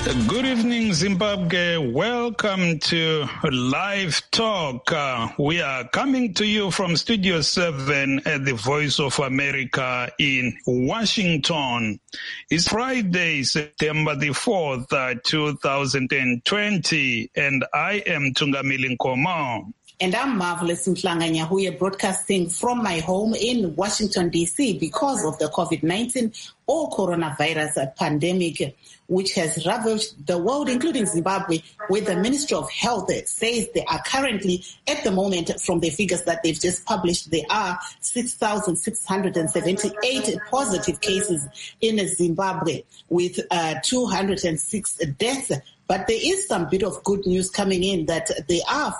Good evening, Zimbabwe. Welcome to Live Talk. We are coming to you from Studio 7 at the Voice of America in Washington. It's Friday, September the 4th, 2020, and I am Tungamili Nkomo. And I'm Marvelous Mhlanga Nyahuye, broadcasting from my home in Washington, D.C. because of the COVID-19 or coronavirus pandemic, which has ravaged the world, including Zimbabwe, where the Ministry of Health says they are currently, at the moment, from the figures that they've just published, there are 6,678 positive cases in Zimbabwe with 206 deaths. But there is some bit of good news coming in that there are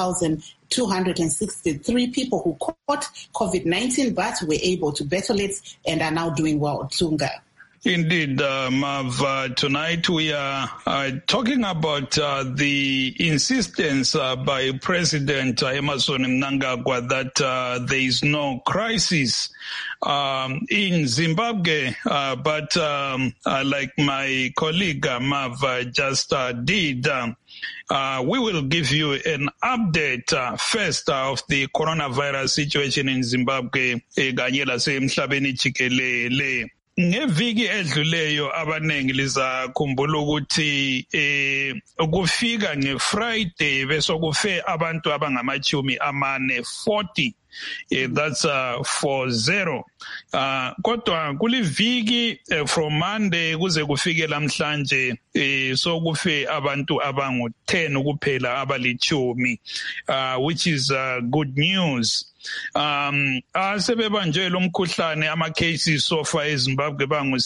5,263 people who caught COVID-19 but were able to battle it and are now doing well. Tunga. Indeed, Mav, tonight we are talking about the insistence by President Emmerson Mnangagwa that there is no crisis in Zimbabwe, but like my colleague Mav just did, we will give you an update first of the coronavirus situation in Zimbabwe, Ganyela semhlabeni jikelele. Ngeviki edluleyo abanengi lizakhumbula ukuthi ukufika ngeFriday bese kufe abantu abangamachumi amane 40. That's 40. Kodwa kuliviki from Monday kuze kufike lamhlanje so kufe abantu abangu 10 kuphela abalichumi, which is good news. Asebebanjwe lo mkhuhlane ama cases so far eZimbabwe bangu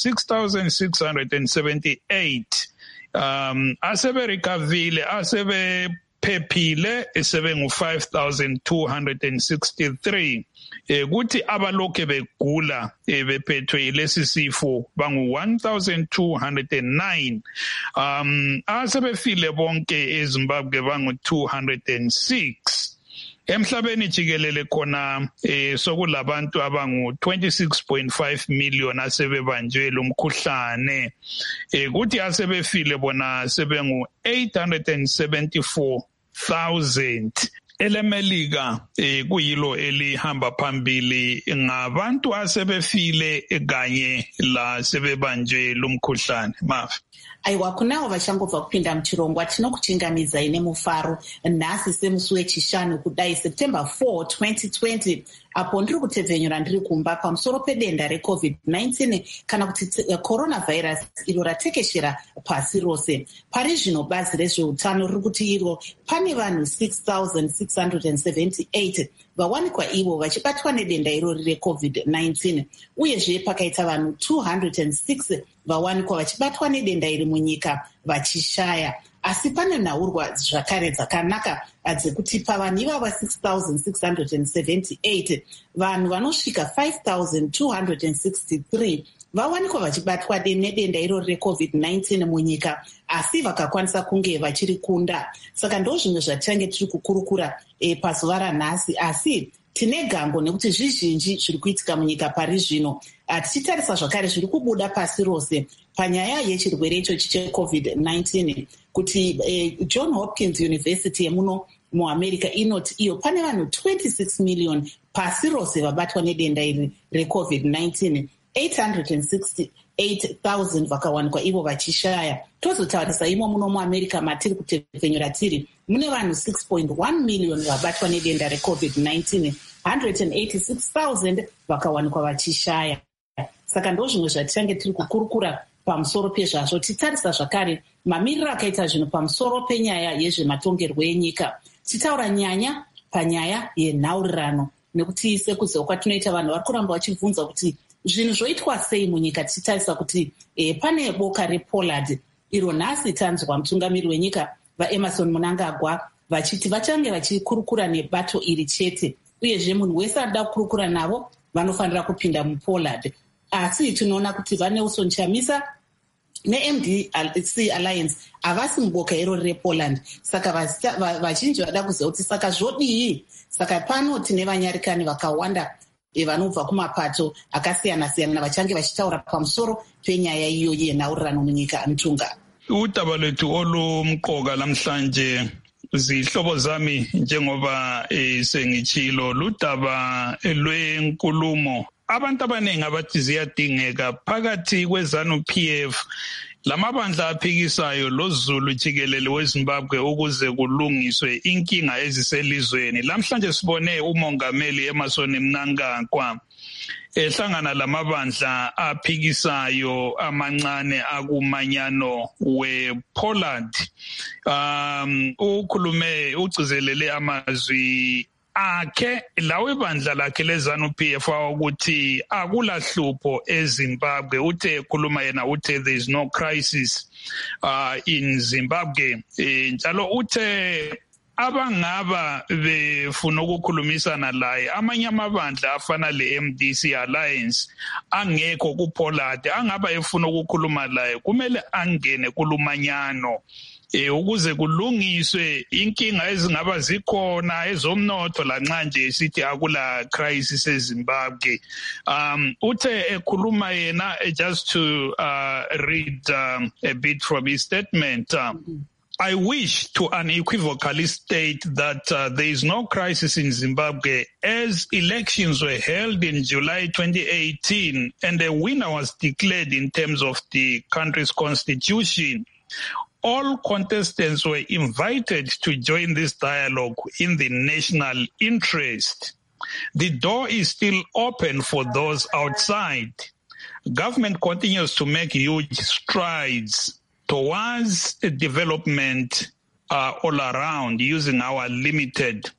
6,678. Asebe recoverile, asebe phephile sebengu 5,263. Kuthi abalokhe begula bephethwe lesi sifo bangu 1,209. Asebefile bonke eZimbabwe bangu 206. Emhlabeni jikelele khona sokulabantu abangu 26.5 million asebebanjwe lo mkhuhlane. Kuthi asebefile bona sebengu 874,000. EleMelika kuyilo elihamba phambili ngabantu asebefile kanye la sebebanjwe lo mkhuhlane. Mafi. Aiwa kunawo vachangobva kupinda muchirongwa tinokuchingamizai nemufaro nhasi semusi wechishanu kudai September 4, 2020 apo ndiri kutevhenyura ndiri kumba pamusoro pedenda reCovid-19 kana kuti coronavirus iro ratekeshera pasi rose. Pari zvino bazi rezveutano riri kuti iro pane vanhu 6,678 vawanikwa ivo vachibatwa nedenda irori reCovid-19 uyezve pakaita vanhu 206 vawanikwa vachibatwa nedenda iri munyika vachishaya. Asi pane nhaurwa zvakare dzakanaka dzekuti pavanhu ivava 6,678 vanhu vanosvika 5,263 vawanikwa vachibatwa nedenda irori reCovid-19 munyika asi vakakwanisa kunge vachirikunda. Saka ndo zvimwe zvatichange tiri kukurukura pazuva ranhasi, asi tine gango nekuti zvizhinji zviri kuitika munyika pari zvino. Tichitarisa zvakare zviri kubuda pasi rose panyaya yechirwere ichochi cheCovid-19 kuti John Hopkins University yemuno muAmerica inoti iyo pane vanhu 26 million pasi rose vabatwa nedenda iri reCovid-19, 868,000 vakawanikwa ivo vachishaya. Tozotaurisa imo muno muAmerica matiri kutevhenyura tiri mune vanhu 6.1 million vabatwa nedenda reCovid-19, 186,000 vakawanikwa vachishaya. Saka ndo zvimwe zvatichange tiri kukurukura pamusoro pezvazvo. Titarisa zvakare mamiriro akaita zvinhu pamusoro penyaya yezvematongerwo enyika. Titaura nyanya panyaya yenhaurirano nekuti sekuziva kwatinoita vanhu vari kuramba vachibvunza kuti zvinhu zvoitwa sei munyika. Tichitarisa kuti pane boka rePollard iro nhasi tanzwa mutungamiri wenyika vaEmmerson Mnangagwa vachiti vachange vachikurukura nebato iri chete, uyezve munhu wese anoda kukurukura navo vanofanira kupinda muPollard. Asi tinoona kuti vaNelson Chamisa neMDC Alliance havasi muboka irori rePoland, saka vazhinji vada kuziva kuti saka zvodii. Saka pano tine vanyarikani vakawanda vanobva kumapato akasiyana-siyana vachange vachitaura pamusoro penyaya iyoyi yenhaurirano munyika. Mtunga. udaba lethu olumqoka lamhlanje zihlobo zami njengoba sengitshilo ludaba lwenkulumo abantu abaningi abathi ziyadingeka phakathi kweZANU-PF lamabandla aphikisayo loZulu jikelele weZimbabwe ukuze kulungiswe inkinga eziselizweni. Lamhlanje sibone umongameli Emmerson Mnangagwa ehlangana lamabandla aphikisayo amancane akumanyano wePoland. Ukhulume ugcizelele amazwi akhe lawe bandla lakhe leZANU-PF ukuthi akulahlupho eZimbabwe. Uthe khuluma yena uthe there is no crisis in Zimbabwe. Njalo uthe abangaba befuna ukukhulumisana laye amanye amabandla afana le-MDC Alliance angekho kuPoland angaba efuna ukukhuluma laye kumele angene kulumanyano ukuze kulungiswe inkinga ezingaba zikhona ezomnotho lanxa nje sithi akula crisis eZimbabwe. Uthe ekhuluma yena just to read a bit from his statement. I wish to unequivocally state that there is no crisis in Zimbabwe as elections were held in July 2018 and a winner was declared in terms of the country's constitution. All contestants were invited to join this dialogue in the national interest. The door is still open for those outside. Government continues to make huge strides towards development all around using our limited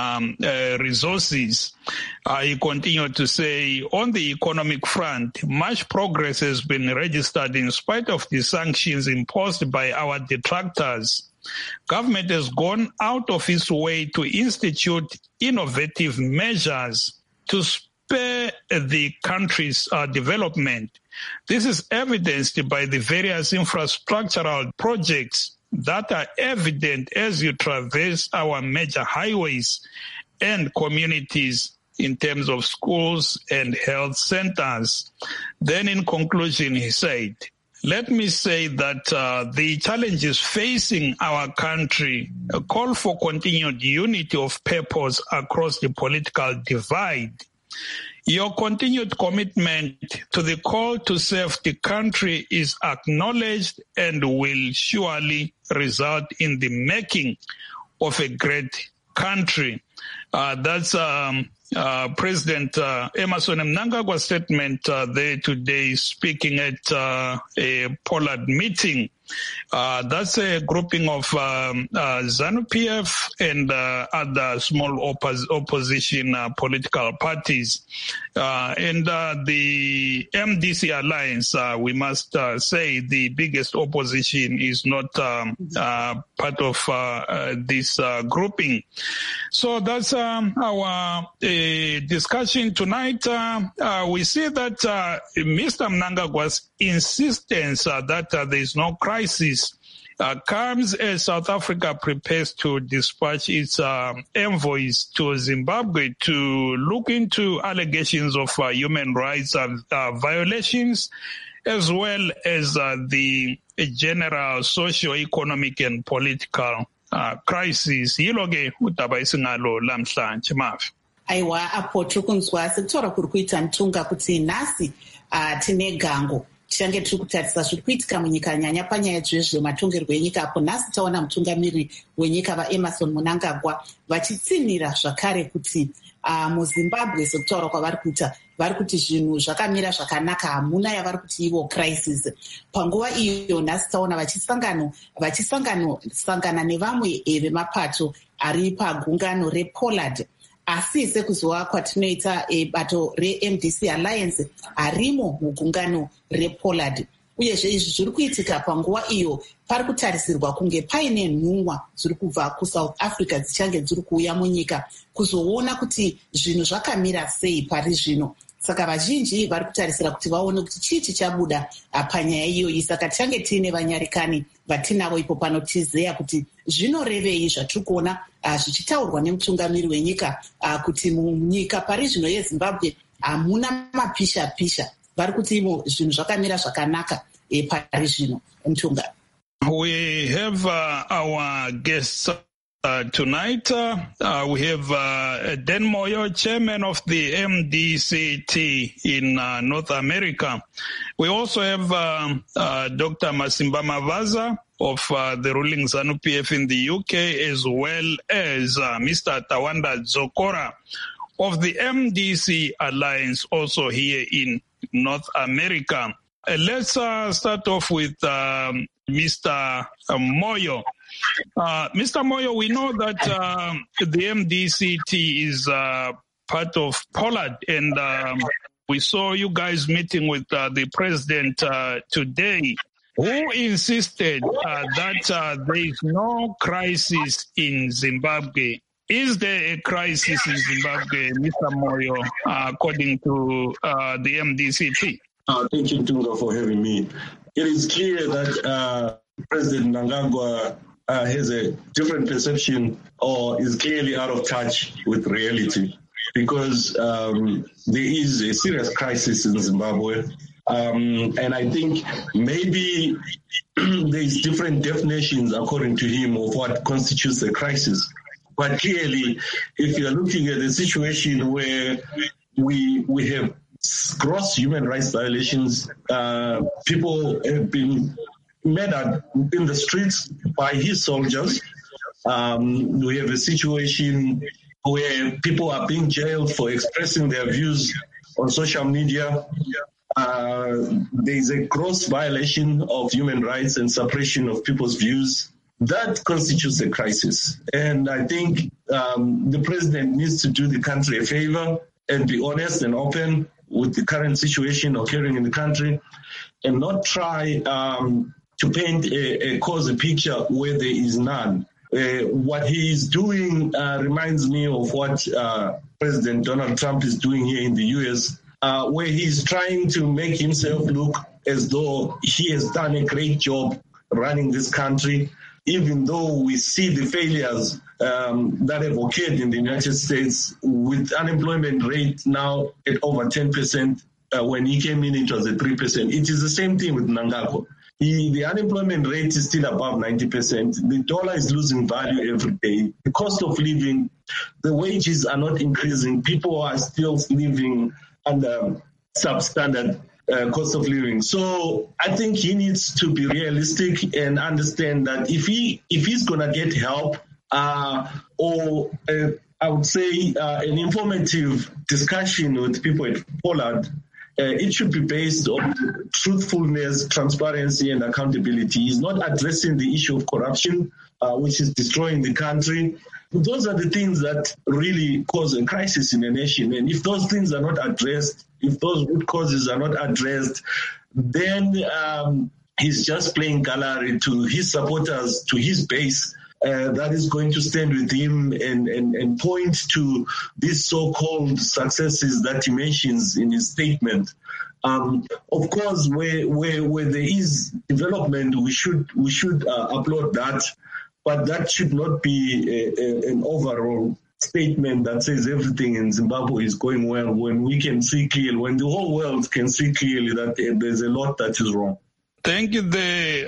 resources. He continued to say, on the economic front, much progress has been registered in spite of the sanctions imposed by our detractors. Government has gone out of its way to institute innovative measures to spur the country's development. This is evidenced by the various infrastructural projects that are evident as you traverse our major highways and communities in terms of schools and health centers. Then in conclusion, he said, let me say that the challenges facing our country call for continued unity of purpose across the political divide. Your continued commitment to the call to serve the country is acknowledged and will surely result in the making of a great country. That's President Emmerson Mnangagwa's statement there today speaking at a Poland meeting. That's a grouping of ZANU-PF and other small opposition political parties. And the MDC Alliance, we must say the biggest opposition is not part of this grouping. So that's our discussion tonight. We see that Mr. Mnangagwa's insistence that there is no crisis comes as South Africa prepares to dispatch its envoys to Zimbabwe to look into allegations of human rights violations, as well as the general socio-economic and political crisis. Yiloke udaba isingalo lamhlanje mafi. Aiwa apo tukunzwa sektora kuri kuita Ntunga kuti nhasi tine gango tichange tiri kutarisa zviri kuitika munyika nyanya panyaya dzezvematongerwo enyika apo nhasi taona mutungamiri wenyika vaEmmerson Mnangagwa vachitsinhira zvakare kuti muZimbabwe sekutaura kwavari kuita vari kuti zvinhu zvakamira zvakanaka hamuna yavari kuti ivo crisis. Panguva iyo nhasi taona vachisangana nevamwe vemapato ari pagungano rePoland, asi sekuziva kwatinoita bato reMDC Alliance harimo mugungano rePoland. Uyezve izvi zviri kuitika panguva iyo pari kutarisirwa kunge paine nhumwa dziri kubva kuSouth Africa dzichange dziri kuuya munyika kuzoona kuti zvinhu zvakamira sei pari zvino. Saka vazhinji vari kutarisira kuti vaone kuti chii chichabuda panyaya iyoyi. Saka tichange tiine vanyarikani vatinavo ipo panotizeya kuti zvinorevei zvatiri kuona zvichitaurwa nemutungamiri wenyika kuti munyika pari zvino yeZimbabwe hamuna mapisha-pisha. Vari kuti ivo zvinhu zvakamira zvakanaka pari zvino. Mtunga. we have our guests tonight. We have Dan Moyo, chairman of the MDCT in North America. We also have Dr. Masimba Mavaza of the ruling ZANU-PF in the UK, as well as Mr. Tawanda Zokora of the MDC Alliance, also here in North America. Let's start off with Mr. Moyo. Mr. Moyo, we know that the MDCT is part of Pollard, and we saw you guys meeting with the president today, who insisted that there is no crisis in Zimbabwe. Is there a crisis in Zimbabwe, Mr. Moyo, according to the MDCT? Thank you, Tunga, for having me. It is clear that President Mnangagwa has a different perception or is clearly out of touch with reality, because there is a serious crisis in Zimbabwe. And I think maybe there's different definitions, according to him, of what constitutes a crisis. But clearly, if you're looking at a situation where we have gross human rights violations, people have been murdered in the streets by his soldiers. We have a situation where people are being jailed for expressing their views on social media. There is a gross violation of human rights and suppression of people's views. That constitutes a crisis. And I think the president needs to do the country a favor and be honest and open with the current situation occurring in the country, and not try to paint a picture where there is none. What he is doing reminds me of what President Donald Trump is doing here in the U.S., where he's trying to make himself look as though he has done a great job running this country, even though we see the failures that have occurred in the United States, with unemployment rate now at over 10%. When he came in, it was at 3%. It is the same thing with Mnangagwa. The unemployment rate is still above 90%. The dollar is losing value every day. The cost of living, the wages are not increasing. People are still living under substandard cost of living. So I think he needs to be realistic and understand that if he's going to get help or I would say an informative discussion with people at Pollard, it should be based on truthfulness, transparency, and accountability. He's not addressing the issue of corruption, which is destroying the country. Those are the things that really cause a crisis in a nation. And if those things are not addressed, if those root causes are not addressed, then he's just playing gallery to his supporters, to his base, that is going to stand with him and point to these so-called successes that he mentions in his statement. Of course, where there is development, we should applaud that, but that should not be an overall statement that says everything in Zimbabwe is going well, when we can see clearly, when the whole world can see clearly that there's a lot that is wrong. Thank you there,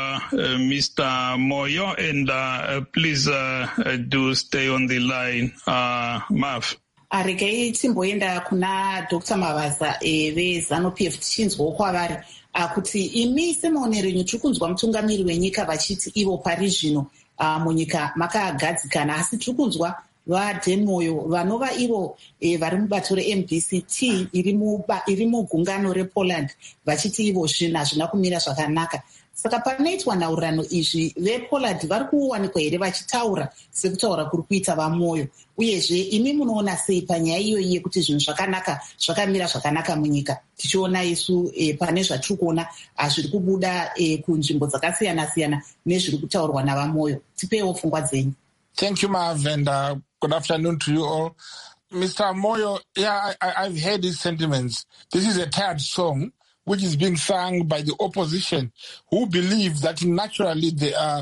Mr. Moyo, and please do stay on the line. Mav. Regai timboenda kuna Dr. Mavaza veZANU-PF tichinzwawo kwavari kuti imi semaonero renyu tiri kunzwa mutungamiri wenyika vachiti ivo pari zvino munyika makagadzikana, asi tiri kunzwa vaDan Moyo vanova ivo vari mubato reMDCT iri mugungano rePoland vachiti ivo zvinhu hazvina kumira zvakanaka. Saka panoitwa nhaurirano izvi, vePoland vari kuwanikwa here vachitaura sekutaura kuri kuita vaMoyo? Uyezve imi munoona sei panyaya iyoyi yekuti zvinhu zvakamira zvakanaka munyika, tichiona isu pane zvatiri kuona zviri kubuda kunzvimbo dzakasiyana-siyana nezviri kutaurwa navaMoyo? Tipewo pfungwa dzenyu. Thank you, Mav, and good afternoon to you all. Mr. Moyo, yeah, I've heard his sentiments. This is a tired song which is being sung by the opposition, who believe that naturally there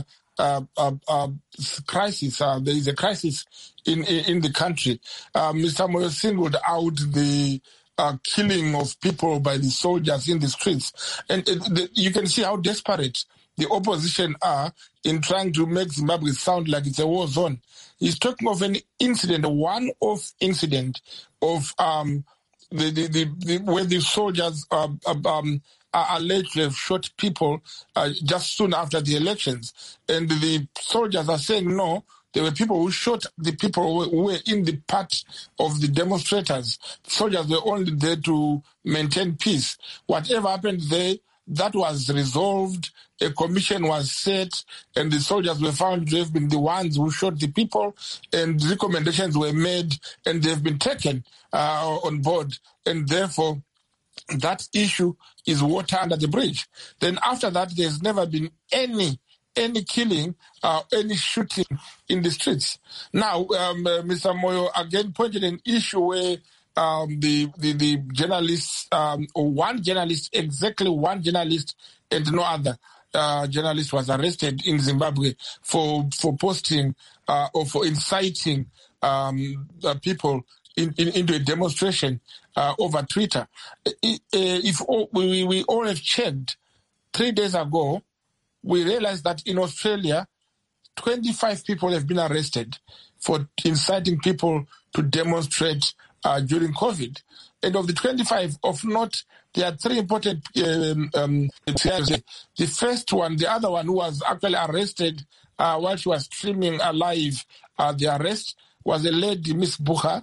are crisis. There is a crisis in the country. Mr. Moyo singled out the killing of people by the soldiers in the streets, and you can see how desperate the opposition are in trying to make Zimbabwe sound like it's a war zone. He's talking of an incident, a one-off incident of where the soldiers are alleged to have shot people just soon after the elections. And the soldiers are saying, no, there were people who shot the people who were in the part of the demonstrators. Soldiers were only there to maintain peace. Whatever happened there, that was resolved. A commission was set, and the soldiers were found to have been the ones who shot the people, and recommendations were made, and they've been taken on board. And therefore, that issue is water under the bridge. Then after that, there's never been any killing, any shooting in the streets. Now, Mr. Moyo again pointed an issue where the journalists, one journalist and no other journalist was arrested in Zimbabwe for posting or for inciting people into a demonstration over Twitter. If we all have checked, 3 days ago, we realized that in Australia, 25 people have been arrested for inciting people to demonstrate during COVID. And of the 25, of note, there are three important the first one, the other one who was actually arrested while she was streaming live the arrest was a lady, Miss Bucha,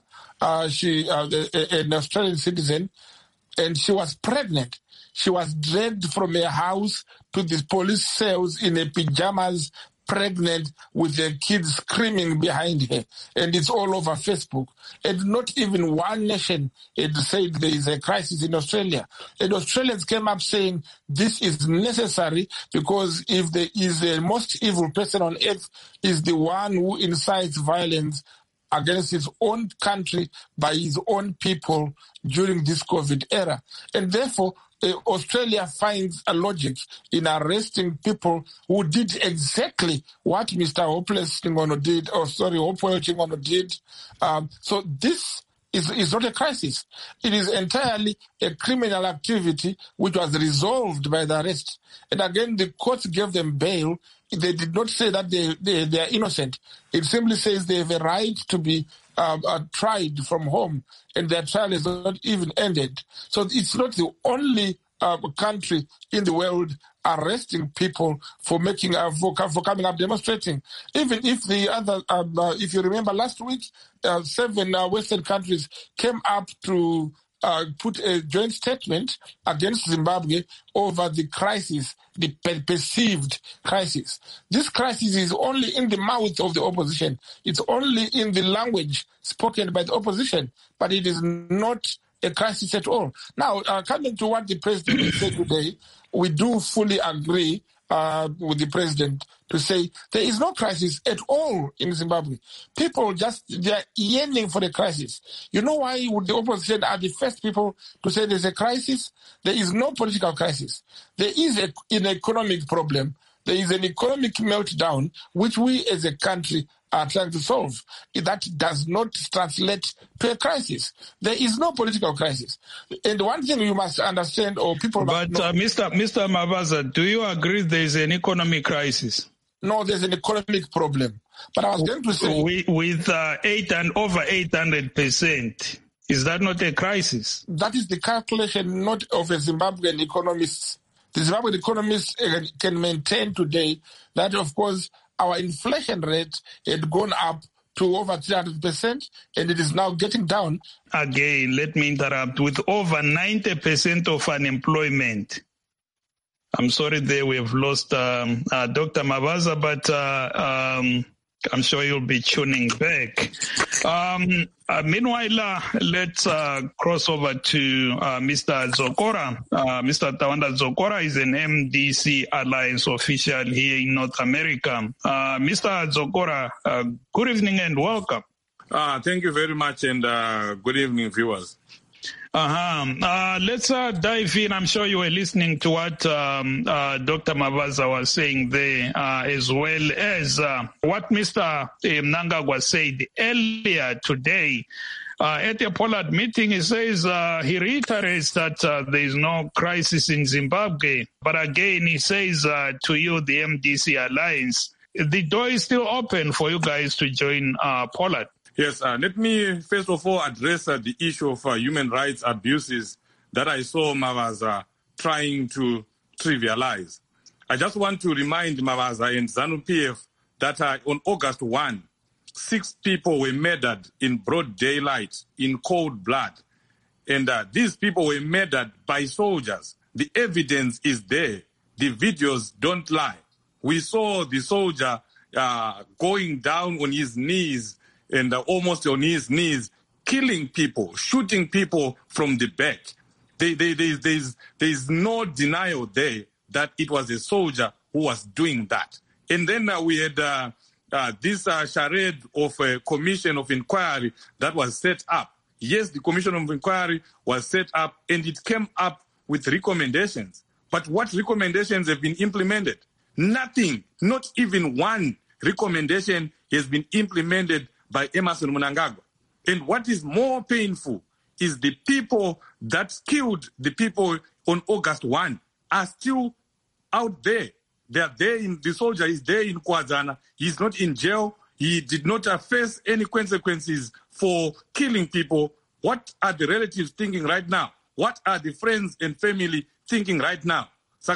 an Australian citizen, and she was pregnant. She was dragged from her house to the police cells in her pajamas, pregnant, with her kids screaming behind her. And it's all over Facebook. And not even one nation had said there is a crisis in Australia. And Australians came up saying this is necessary because if there is the most evil person on earth is the one who incites violence against his own country by his own people during this COVID era. And therefore, Australia finds a logic in arresting people who did exactly what Mr. Hopeless Chingono did, Hopewell Chingono did. So this is not a crisis. It is entirely a criminal activity which was resolved by the arrest. And again, the courts gave them bail. They did not say that they are innocent. It simply says they have a right to be tried from home, and their trial is not even ended. So it's not the only country in the world arresting people for making for coming up demonstrating. Even if the other, if you remember last week, 7 Western countries came up to put a joint statement against Zimbabwe over the crisis, the perceived crisis. This crisis is only in the mouth of the opposition. It's only in the language spoken by the opposition, but it is not a crisis at all. Now, coming to what the president said today, we do fully agree with the president to say there is no crisis at all in Zimbabwe. People they are yearning for the crisis. You know why the opposition are the first people to say there's a crisis? There is no political crisis. There is an economic problem. There is an economic meltdown, which we as a country are trying to solve. That does not translate to a crisis. There is no political crisis. And one thing you must understand, or people must know... Mr. Mabaza, do you agree there is an economic crisis? No, there's an economic problem. But I was going to say... With over 800%, is that not a crisis? That is the calculation not of a Zimbabwean economist. The Zimbabwean economists can maintain today that, of course, our inflation rate had gone up to over 300%, and it is now getting down. Again, let me interrupt. With over 90% of unemployment, I'm sorry there we have lost Dr. Mabaza, but I'm sure you'll be tuning back. Meanwhile, let's cross over to Mr. Zokora. Mr. Tawanda Zokora is an MDC Alliance official here in North America. Mr. Zokora, good evening and welcome. Thank you very much, and good evening, viewers. Let's dive in. I'm sure you were listening to what Dr. Mabaza was saying there, as well as what Mr. Mnangagwa said earlier today. At the Pollard meeting, he says he reiterates that there is no crisis in Zimbabwe. But again, he says to you, the MDC Alliance, the door is still open for you guys to join Pollard. Yes, let me first of all address the issue of human rights abuses that I saw Mavaza trying to trivialize. I just want to remind Mavaza and ZANU-PF that on August 1, 6 people were murdered in broad daylight, in cold blood. And these people were murdered by soldiers. The evidence is there. The videos don't lie. We saw the soldier going down on his knees and almost on his knees, killing people, shooting people from the back. There's no denial there that it was a soldier who was doing that. And then we had this charade of a commission of inquiry that was set up. Yes, the commission of inquiry was set up and it came up with recommendations. But what recommendations have been implemented? Nothing, not even one recommendation has been implemented by Emmerson Mnangagwa. And what is more painful is the people that killed the people on August 1 are still out there. They are there. The soldier is there in Kwazana. He's not in jail. He did not face any consequences for killing people. What are the relatives thinking right now? What are the friends and family thinking right now?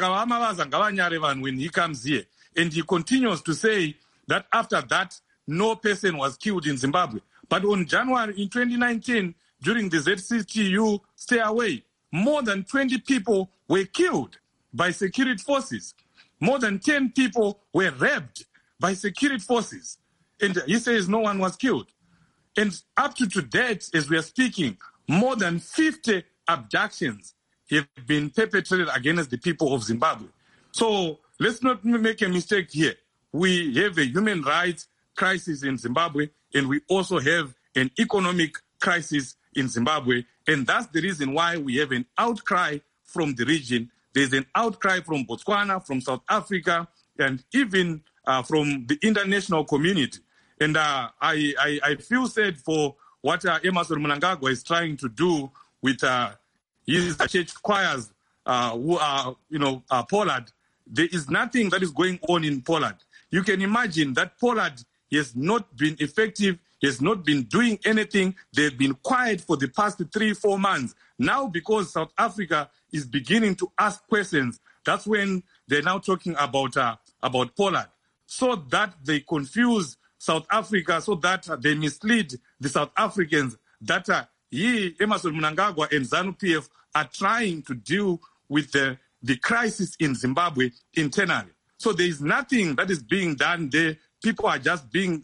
When he comes here and he continues to say that after that, no person was killed in Zimbabwe. But on January in 2019, during the ZCTU Stay Away, more than 20 people were killed by security forces. More than 10 people were raped by security forces. And he says no one was killed. And up to date, as we are speaking, more than 50 abductions have been perpetrated against the people of Zimbabwe. So let's not make a mistake here. We have a human rights crisis in Zimbabwe, and we also have an economic crisis in Zimbabwe. And that's the reason why we have an outcry from the region. There's an outcry from Botswana, from South Africa, and even from the international community. And I feel sad for what Emmerson Mnangagwa is trying to do with his church choirs who are, Pollard. There is nothing that is going on in Pollard. You can imagine that Pollard has not been effective, has not been doing anything. They've been quiet for the past 3-4 months. Now, because South Africa is beginning to ask questions, that's when they're now talking about Pollard, so that they confuse South Africa, so that they mislead the South Africans, that Emmerson Mnangagwa and ZANU-PF are trying to deal with the crisis in Zimbabwe internally. So there is nothing that is being done there. People are just being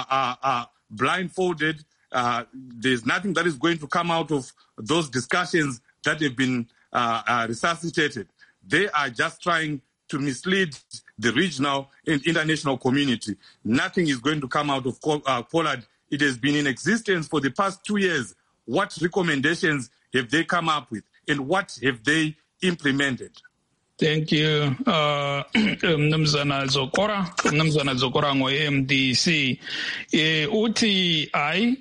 blindfolded. There's nothing that is going to come out of those discussions that have been resuscitated. They are just trying to mislead the regional and international community. Nothing is going to come out of Pollard. It has been in existence for the past 2 years. What recommendations have they come up with, and what have they implemented? Thank you, Mnumzana Zokora ngo-MDC. Uthi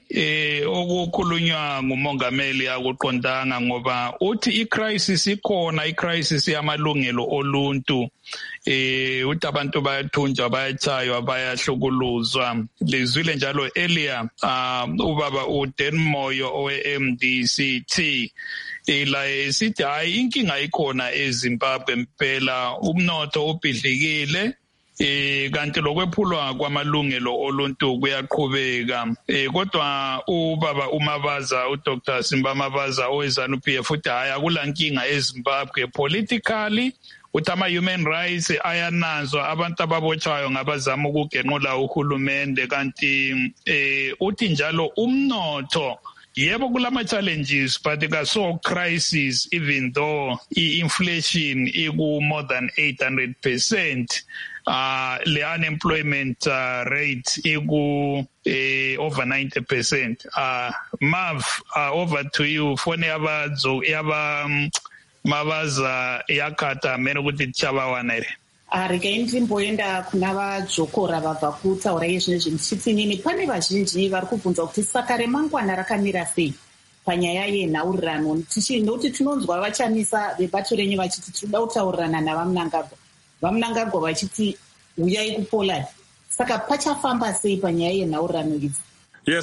okukhulunywa ngumongameli akuqondanga ngoba uthi i-crisis ikhona, i-crisis yamalungelo oluntu. Uthi abantu bayathunjwa, bayachaywa, bayahlukuluzwa. Lizwile njalo earlier ubaba uDan Moyo owe-MDCT la sithi hayi inkinga ikhona eZimbabwe impela, umnotho ubhidlikile kanti lokwephulwa kwamalungelo oluntu kuyaqhubeka. Kodwa ubaba uMabaza, uDr. Simba Mabaza oweZANU-PF uthi hayi akula nkinga eZimbabwe politically. Uthi ama-human rights ayanazwa, abantu ababotshayo ngabazama ukugenqula uhulumende, kanti uthi njalo umnotho yebo kulama challenges but kaso crisis, even though inflation iku more than 800%, the unemployment rate iku over 90%. Mav, over to you. Fone yaba Mabaza yakata mena ukuthi chabawanere. regai ndimboenda kuna vadzokora vabva kutaura izvinezvi ndichiti inini pane vazhinji vari kubvunza kuti saka remangwana rakamira sei panyaya yenhaurirano nokuti tinonzwa vachamisa vebato renyu vachiti tinoda kutaurirana navamunangagwa, vamunangagwa vachiti uyai kuPoland. Saka pachafamba sei panyaya yenhaurirano idzi? Yes,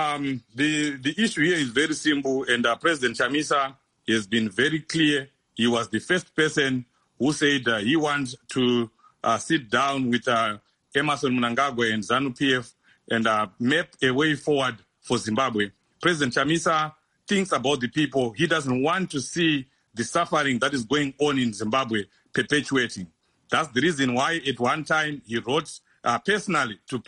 the issue here is very simple, and President Chamisa has been very clear. He was the first person who said he wants to sit down with Emmerson Mnangagwa and ZANU-PF and map a way forward for Zimbabwe. President Chamisa thinks about the people. He doesn't want to see the suffering that is going on in Zimbabwe perpetuating. That's the reason why at one time he wrote personally to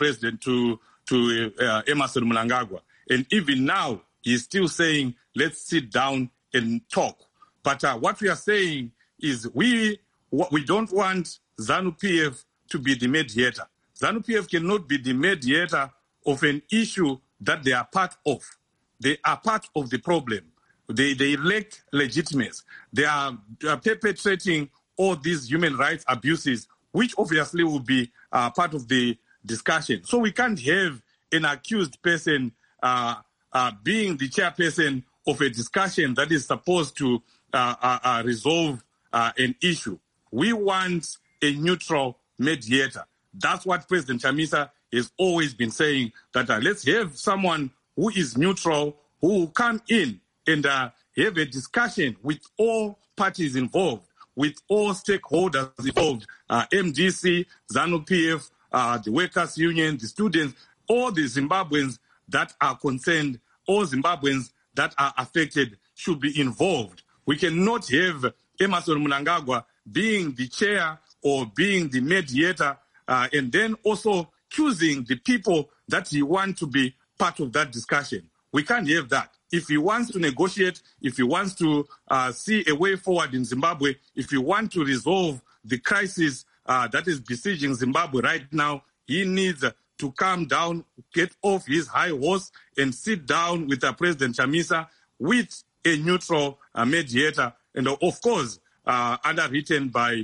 Emmerson Mnangagwa. And even now, he's still saying, let's sit down and talk. But what we are saying is we don't want ZANU-PF to be the mediator. ZANU-PF cannot be the mediator of an issue that they are part of. They are part of the problem. They lack legitimacy. They are perpetrating all these human rights abuses, which obviously will be part of the discussion. So we can't have an accused person being the chairperson of a discussion that is supposed to resolve an issue. We want a neutral mediator. That's what President Chamisa has always been saying, that let's have someone who is neutral, who will come in and have a discussion with all parties involved, with all stakeholders involved, MDC, ZANU-PF, the workers' union, the students, all the Zimbabweans that are concerned, all Zimbabweans that are affected should be involved. We cannot have Emmerson Mnangagwa being the chair or being the mediator and then also choosing the people that he wants to be part of that discussion. We can't have that. If he wants to negotiate, if he wants to see a way forward in Zimbabwe, if he wants to resolve the crisis that is besieging Zimbabwe right now, he needs to calm down, get off his high horse, and sit down with President Chamisa with a neutral mediator, and of course, underwritten by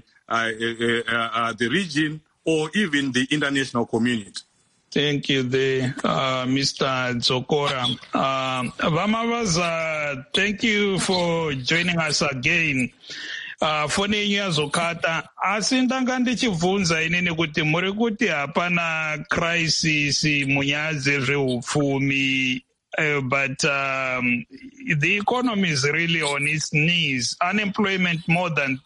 the region or even the international community. Thank you, Mr. Dzokora. Vamavaza, thank you for joining us again. Foni yenyu yazokata, asi ndanga ndichibvunza inini kuti muri kuti hapana crisis munyaya dzezveupfumi, but the economy is really on its knees. Unemployment more than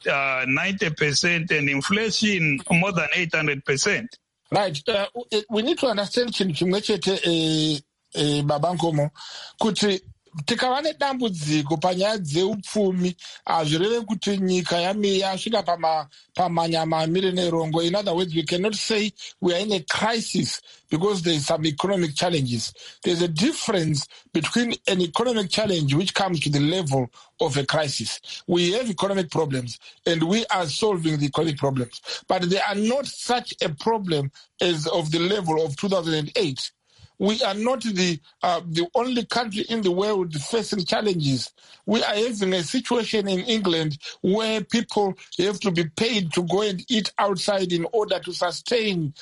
90% and inflation more than 800%. Right. We need to understand chimwe chete Babankomo kuti tikava nedambudziko panyaya dzeupfumi hazvireve kuti nyika yasvika pamanyama amire nerongo. In other words, we cannot say we are in a crisis because there is some economic challenges. There's a difference between an economic challenge which comes to the level of a crisis. We have economic problems and we are solving the economic problems, but they are not such a problem as of the level of 2008. We are not the only country in the world facing challenges. We are having a situation in England where people have to be paid to go and eat outside in order to sustain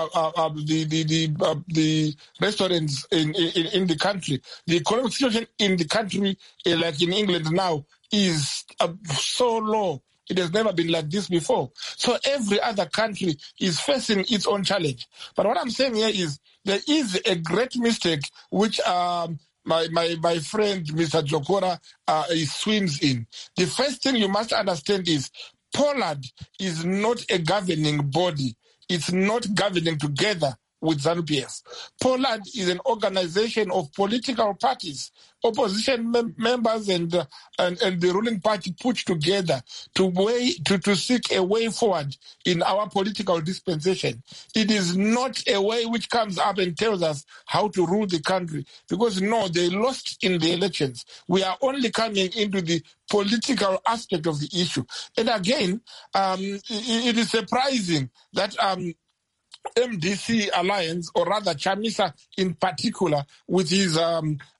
the restaurants in the country. The economic situation in the country, like in England now, is so low. It has never been like this before. So every other country is facing its own challenge. But what I'm saying here is there is a great mistake which my friend Mr. Dzokora swims in. The first thing you must understand is Poland is not a governing body. It's not governing together with ZANU-PF. Poland is an organization of political parties, opposition members and the ruling party put together to seek a way forward in our political dispensation. It is not a way which comes up and tells us how to rule the country, because no, they lost in the elections. We are only coming into the political aspect of the issue. And again, it is surprising that MDC alliance, or rather Chamisa in particular, with his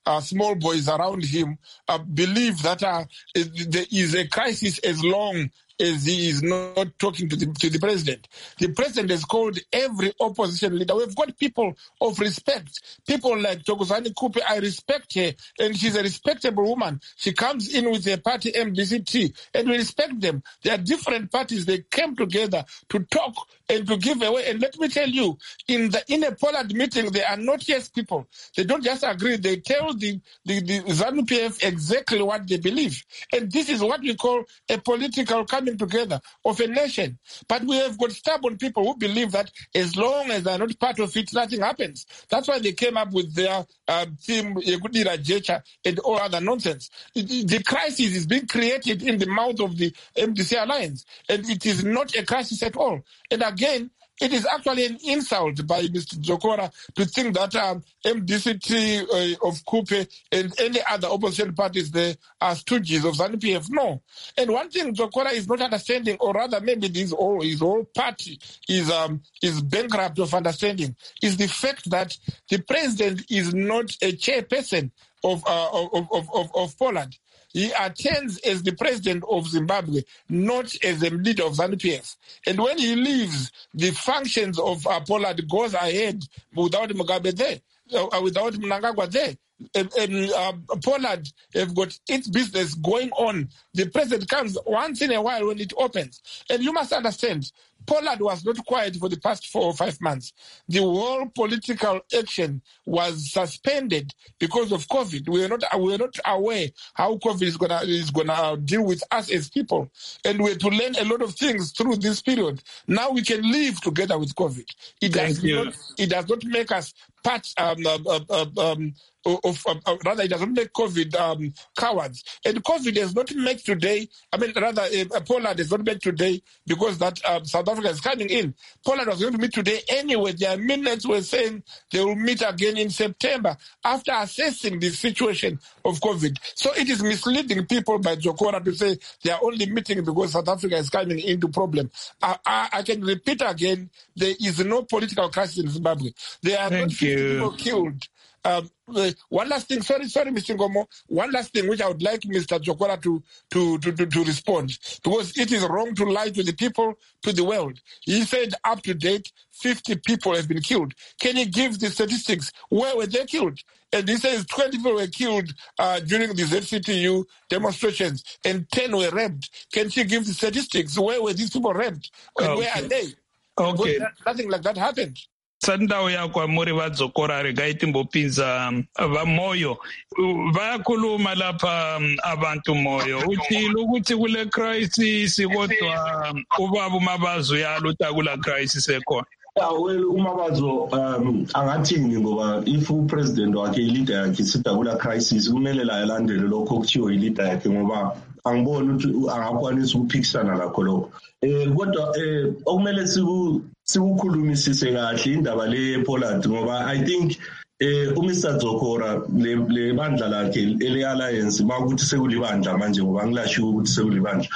small boys around him believe that there is a crisis as long as he is not talking to the president. The president has called every opposition leader. We've got people of respect. People like Thokozani Kupe, I respect her, and she's a respectable woman. She comes in with her party, MDCT, and we respect them. They are different parties. They came together to talk and to give away. And let me tell you, in a Pollard meeting, they are not yes people. They don't just agree. They tell the ZANU-PF exactly what they believe. And this is what we call a political coming together of a nation. But we have got stubborn people who believe that as long as they're not part of it, nothing happens. That's why they came up with their team, Yekudira Jecha, and all other nonsense. The crisis is being created in the mouth of the MDC Alliance, and it is not a crisis at all. And again, it is actually an insult by Mr. Jokora to think that MDCT of Kupe and any other opposition parties there are stooges of ZANU-PF. No. And one thing Jokora is not understanding, or rather maybe his whole party is bankrupt of understanding, is the fact that the president is not a chairperson of Poland. He attends as the president of Zimbabwe, not as the leader of ZANU-PF. And when he leaves, the functions of Poland goes ahead without Mugabe there, without Mnangagwa there. And Poland have got its business going on. The president comes once in a while when it opens. And you must understand, Poland was not quiet for the past 4 or 5 months. The whole political action was suspended because of COVID. We are not aware how COVID is gonna deal with us as people, and we have to learn a lot of things through this period. Now we can live together with COVID. It does not make us part rather, it doesn't make COVID cowards. And COVID does not make today, Poland does not make today because that South Africa is coming in. Poland was going to meet today anyway. Their minutes were saying they will meet again in September after assessing the situation of COVID. So it is misleading people by Jokora to say they are only meeting because South Africa is coming into problem. I can repeat again, there is no political crisis in Zimbabwe. There are not 50 people killed. One last thing, sorry, Mr. Ngomo. One last thing which I would like Mr. Jokora to respond, because it is wrong to lie to the people, to the world. He said up to date, 50 people have been killed. Can he give the statistics? Where were they killed? And he says 20 people were killed during the ZCTU demonstrations and 10 were raped. Can she give the statistics? Where were these people raped? And where are they? Okay. Nothing like that happened. Sandau ya kwamuri vadzokora regai timbopinza vamoyo vayakhuluma lapha abantu moyo uthile ukuthi kule crisis kodwa ubaba uMabazo yalo utakula crisis ekhona. Well, uMabazo angathini ngoba if upresident wakhe leader yakhe sitakula crisis kumele la elandele lokho kuthiwa leader yakhe ngoba angiboni ukuthi angakwanisa ukuphikisana lakho lokho. Kodwa okumele sikukhulumisise kahle indaba le Poland ngoba I think uMr Jokora le bandla lakhe ele alliance makuthi sekulibandla manje ngoba ngilashiwe ukuthi sekulibandla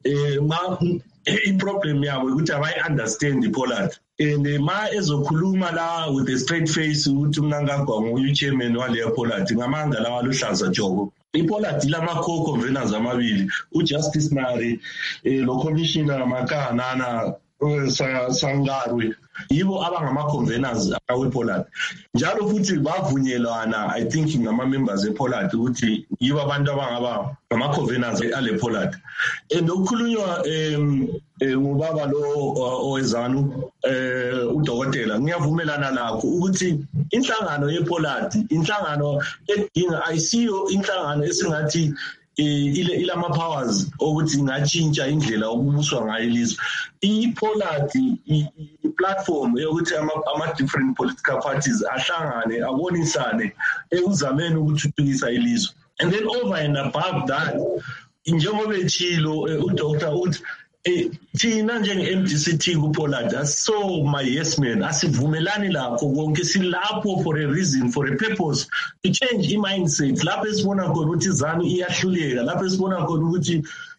i-problem yabo ukuthi abayi understand Poland and ma ezokhuluma la with a straight face ukuthi Mnangagwa nguchairman wale Poland ngamanga lawa luhlaza jobo. IPoland ilama co-conveners amabili uJustice Mari lo commissioner Makanana Sangarwe yibo abangama-conveners awePoland njalo futhi bavunyelwana I think ngama-members ePoland ukuthi yibo abantu abangaba ngama-conveners ale-Poland and okukhulunywa ngubaba lo owezanu udokotela ngiyavumelana lakho ukuthi inhlangano yePoland inhlangano edinga ayisiyo inhlangano esingathi ilama powers ukuthi ingatshintsha indlela okubuswa ngayo ilizwe. IPoland i-platform yokuthi ama different political parties ahlangane abonisane ekuzameni ukuthuthukisa ilizwe. And then over and above that njengoba echilo udoctor uthi thina njenge-MDCT kuPoland so my yes man asivumelani lakho konke silapho for a reason, for a purpose, to change i-mindset lapho esibona khona ukuthi ZANU iyahluleka, lapho esibona khona ukuthi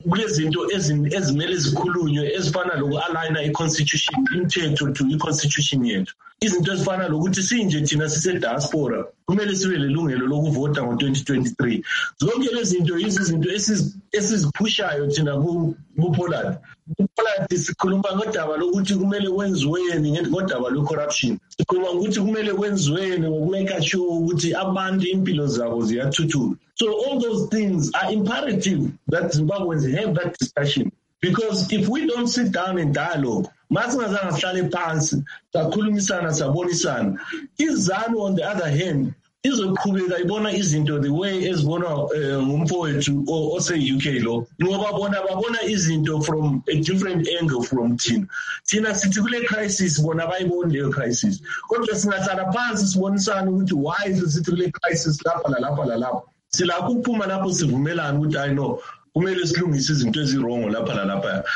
kulezinto ezimele zikhulunywe ezifana loku-aligna i-constitution, imithetho to i-constitution yethu. Izinto ezifana lokuthi sinje thina sise-diaspora kumele sibe lelungelo lokuvota ngo-2023. Zonke lezi zinto izinto esiziphushayo thina ku-Poland. Poland sikhuluma ngodaba lokuthi kumele kwenziweni ngodaba lwe-corruption. Sikhuluma ukuthi kumele kwenziweni ngokumeka sure ukuthi abantu impilo zabo ziyathuthuka. So all those things are imperative that Zimbabweans have that discussion. Because if we don't sit down in dialogue, masingazange sihlale phansi sakhulumisana sabonisana, iZANU on the other hand izoqhubeka ibona izinto the way ezibonwa ngumfowethu ose-UK lo, ngoba babona izinto from a different angle from thina sithi kule crisis bona bayiboni leyo crisis, kodwa singahlala phansi sibonisana ukuthi why sithi kule crisis lapha lalapha lalapha, silakho ukuphuma lapho sivumelana ukuthi I know kumele silungise izinto ezirongo lapha lalapha.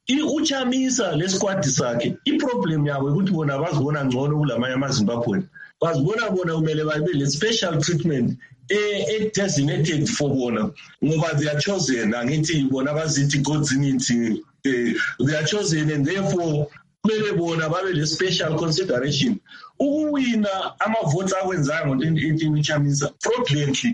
Uchamisa lesquad sakhe iproblem yabo ukuthi bona bazibona ngcono kulamanye amaZimbabwe, bazibona bona kumele babe le special treatment designated for bona ngoba they are chosen, angithi bona bazithi God's unity, they are chosen and therefore kumele bona babe le special consideration. Ukuwina ama-votes akwenzayo ngo-2018 uchamisa fraudulently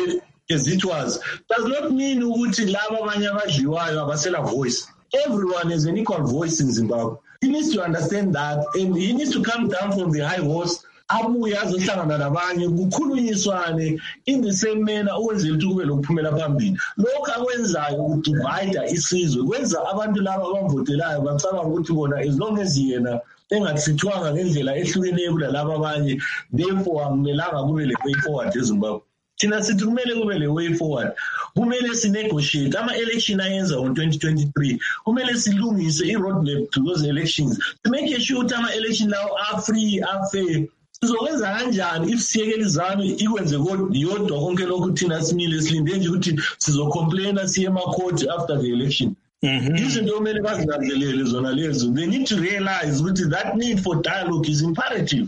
as it was does not mean ukuthi laba abanye abadliwayo abasela voice. Everyone has an equal voice in Zimbabwe. He needs to understand that, and he needs to come down from the high horse abuye azohlangana nabanye kukhulunyiswane in the same manner ukwenzela ukuthi kube lokuphumela phambili. Lokho akwenzayo ukudivide isizwe kwenza abantu laba abavotelayo bacabanga ukuthi bona as long as yena engathithwanga ngendlela ehlukeneyo kulalaba abanye, therefore akumelanga kube le way forward eZimbabwe. Thina sithi kumele kube le way forward, kumele sinegotiate ama-election ayenza ngo-2023, kumele silungise i-roadmap to those elections to make sure ukuthi ama-election lawo are-free, are-fair. Sizokwenza kanjani if siyekela iZANU ikwenze yodwa konke lokhu thina simile silinde nje ukuthi sizocomplaina siye ema-court after the election? Izinto kumele bazinanzelele zona lezo. They need to realize ukuthi that need for dialogue is imperative.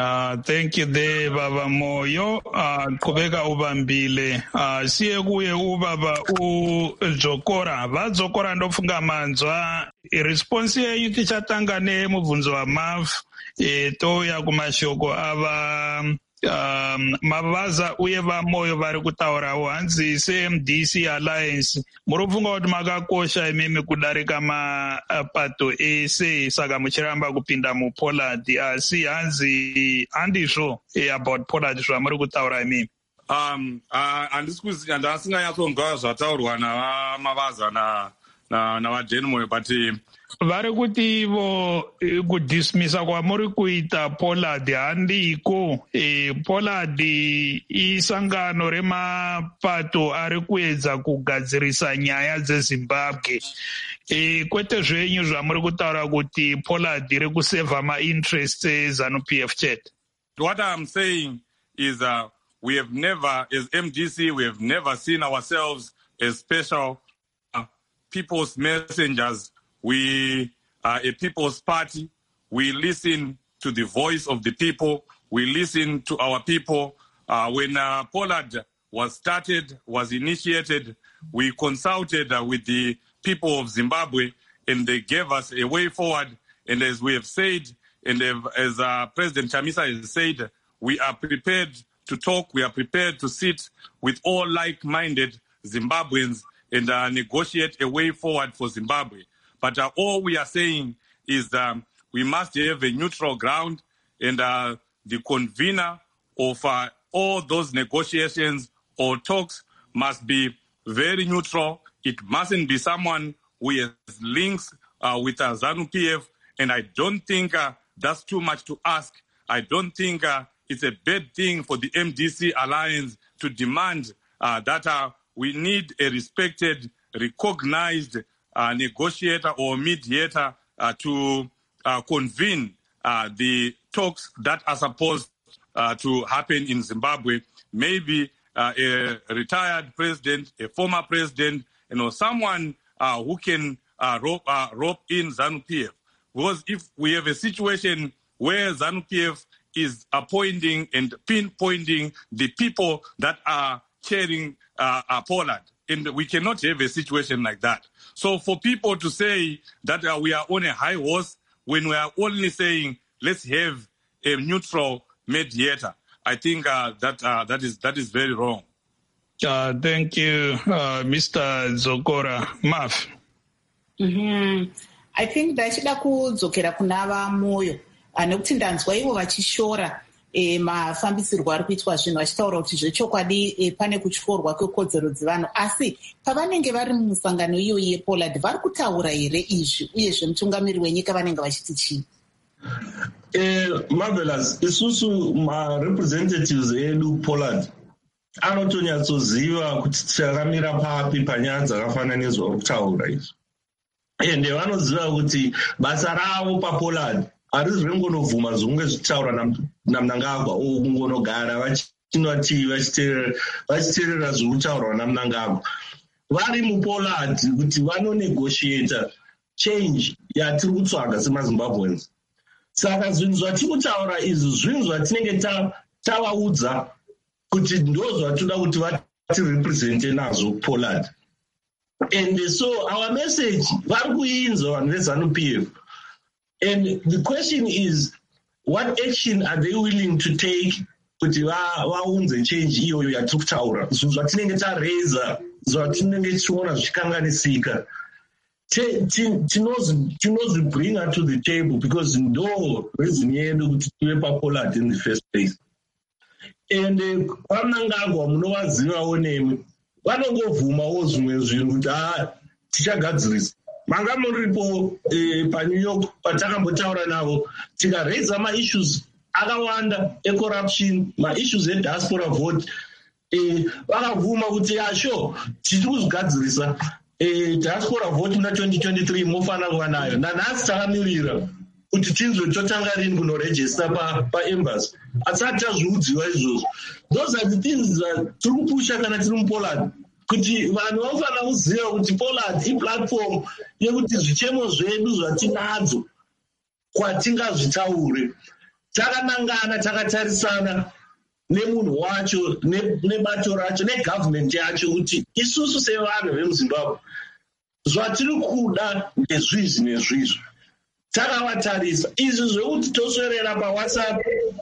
Thank you there Baba Moyo. Qhubeka ubambile. Siye kuye ubaba uJokora. Vadzokora ndofunga manzwa response yetu chatangane mubvunzo wa MAF toya kumashoko ava Mavaza uye vaMoyo vari kutaurawo hanzi CMDC Alliance muri kufunga kuti makakosha imimi kudarika mapato ese saka muchiramba kupinda muPoland asi hanzi handizvo about Poland zvamuri kutaura imimi? Handisinganyatsonzwa zvataurwa naVamavaza navaJane Moyo, but vari kuti ivo kudismisa kwamuri kuita Poland handiko. Poland isangano remapato ari kuedza kugadzirisa nyaya dzeZimbabwe, kwete zvenyu zvamuri kutaura kuti Poland iri kusevha ma-interests eZANU-PF chete. What I'm saying is we have never, as MDC, we have never seen ourselves as special people's messengers. We are a people's party. We listen to the voice of the people. We listen to our people. When Poland was initiated, we consulted with the people of Zimbabwe, and they gave us a way forward. And as we have said, and as President Chamisa has said, we are prepared to talk. We are prepared to sit with all like-minded Zimbabweans and negotiate a way forward for Zimbabwe. But all we are saying is we must have a neutral ground, and the convener of all those negotiations or talks must be very neutral. It mustn't be someone who has links with ZANU-PF, and I don't think that's too much to ask. I don't think it's a bad thing for the MDC Alliance to demand that we need a respected, recognized negotiator or mediator to convene the talks that are supposed to happen in Zimbabwe. Maybe a retired president, a former president, someone who can rope in ZANU-PF. Because if we have a situation where ZANU-PF is appointing and pinpointing the people that are chairing Poland, And we cannot have a situation like that. So for people to say that we are on a high horse when we are only saying let's have a neutral mediator, I think that is very wrong. Thank you, Mr. Zokora. Maf. I think ndachida kudzokera kuna vamoyo nekuti ndanzwa ivo vachishora mafambisirwo ari kuitwa zvinhu vachitaura kuti zvechokwadi pane kutyorwa kwekodzero dzevanhu, asi pavanenge vari mumusangano iyoyi yepoland vari kutaura here izvi, uyezve mutungamiri wenyika vanenge vachiti chii? Marvelous. Isusu ma-representatives edu Poland anotonyatsoziva kuti tichakamira papi panyaya dzakafanana nezvauri kutaura izvi. Ende vanoziva kuti basa ravo paPoland harisi rengonovhuma zvinenge zvichitaura naMnangagwa kungonogara vachiteerera zviri kutaurwa naMnangagwa. Vari muPoland kuti vanonegotiata change yatiri kutsvaga semaZimbabweans. Saka zvinhu zvatiri kutaura izvi zvinhu zvatinenge tavaudza kuti ndo zvatoda kuti vatirepresente nazvo Poland. And so our message vari kuinzwa vanhu veZANU-PF. And the question is, what action are they willing to take kuti vaunze change iyoyo yatiri kutaura? Zvinhu zvatinenge tareza, zvatinenge tichiona zvichikanganisika, tinozibringa to the table because ndo reason yedu kuti tive paPoland in the first place. And kwaMnangagwa munovazivawo nemi, vanongovhumawo zvimwe zvinhu kuti tichagadzirisa. Manga muripo paNew York patakambotaura navo tikareza ma-issues akawanda ecorruption, ma-issues ediaspora vote, vakavhuma kuti sure tiri kuzvigadzirisa diaspora vote muna 2023 mofanira kuva nayo. Nanhasi takamirira kuti tinzwe totanga rini kunorejista paembassy, asati tazviudziwa izvozvo. Those are the things that tiri kupusha kana tiri muPoland, kuti vanhu vanofanira kuziva kuti Poland iplatform yekuti zvichemo zvedu zvatinadzo kwatingazvitaure takanangana, takatarisana nemunhu wacho, nebato racho, negovernment yacho, kuti isusu sevanhu vemuZimbabwe zvatiri kuda ndezvizvi nezvizvi. Takavatarisa izvi zvekuti toswerera paWhatsApp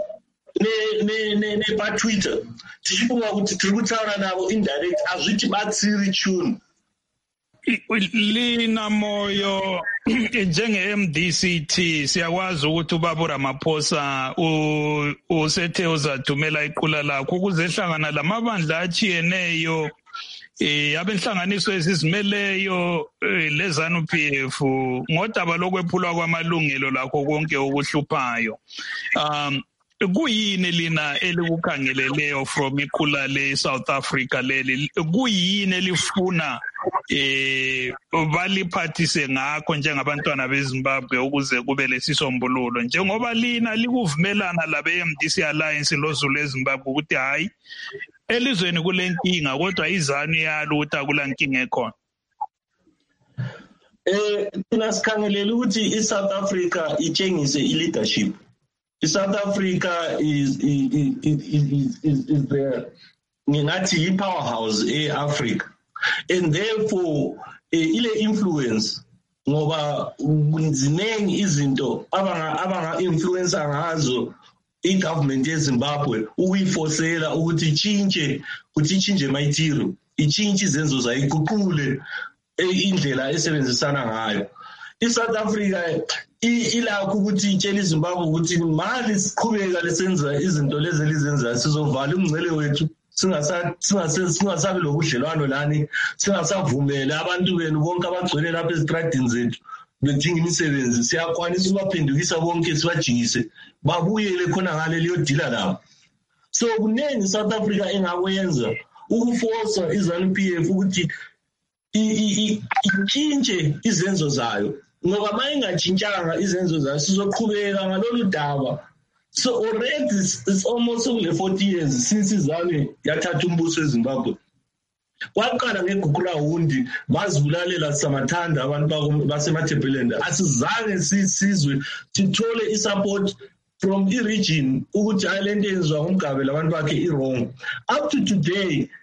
nepaTwitter tichifunga kuti tiri kutaura navo indirect, hazvitibatsiri chunhu. Lina Moyo, njenge-MDCT siyakwazi ukuthi ubaba Ramaphosa usethe uzathumela iqula lakho ukuzehlangana lamabandla achiyeneyo abenhlanganiso ezizimeleyo leZANU-PF ngodaba lokwephulwa kwamalungelo lakho konke okuhluphayo. Kuyini lina elikukhangeleleyo from iqula le-South Africa leli? Kuyini elifuna baliphathise ngakho njengabantwana beZimbabwe ukuze kube lesisombululo, njengoba lina likuvumelana labe-MDC Alliance loZulu eZimbabwe ukuthi hayi elizweni kule nkinga kodwa iZANU yalo ukuthi akula nkinga ekhona? Thina sikhangelele ukuthi iSouth Africa itshengise i-leadership. South Africa is the ngingathi powerhouse eAfrica, and therefore ile influence ngoba ziningi izinto abanga-influencer ngazo i-government yeZimbabwe ukuyifosela ukuthi ichinje mayitiro, ichinje izenzo zayo, iguqule indlela esebenzisana ngayo. ISouth Africa ilakho ukuthi itshela iZimbabwe ukuthi mali siqhubeka lesenza izinto lezi elizenzayo sizovala umngcele wethu, singasabi lobudlelwano lani, singasavumele abantu benu bonke abagcwele lapha ezitradini zethu bedinga imisebenzi, siyakwanisa ukubaphendukisa bonke sibajingise babuyele khona ngale liyodila labo. So kuningi South Africa engakwenza ukuforsa iZANU-PF ukuthi itshintshe izenzo zayo, ngoba uma ingatshintshanga izenzo zayo sizoqhubeka ngalolu daba. So already it's almost 40 years since iZANU yathatha umbuso eZimbabwe. Kwaqala ngeGukulawundi bazibulalela samathanda abantu basemaThebelend, asizange sizwe sithole isupport from i-region ukuthi ayilento yenziwa ngumgabela abantu bakhe i-wrong. Up to today